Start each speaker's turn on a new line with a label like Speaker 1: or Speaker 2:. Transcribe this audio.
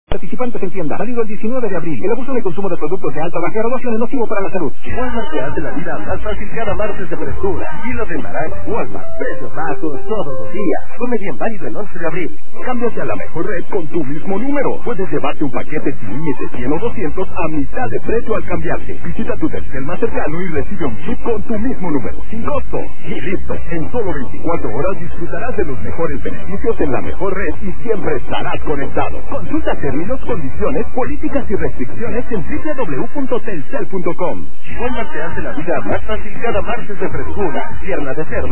Speaker 1: Participantes en tienda, válido el 19 de abril. El abuso de consumo de productos de alta o baja graduación es nocivo para la salud.
Speaker 2: Walmart te hace la vida más fácil cada martes de frescura. Kilo de naranja. Walmart, precios bajos todos los días. Come bien, válido el 11 de abril.
Speaker 3: Cámbiate a la mejor red con tu mismo número. Puedes llevarte un paquete sin límite 100 o 200 a mitad de precio al cambiarte. Visita tu Telcel más cercano y recibe un chip con tu mismo número, sin costo. Y listo, en solo 24 horas disfrutarás de los mejores beneficios en la mejor red y siempre estarás conectado. Consulta términos, condiciones, políticas y restricciones en www.telcel.com.
Speaker 2: Walmart te hace la vida más fácil cada martes de frescura. Pierna de cerdo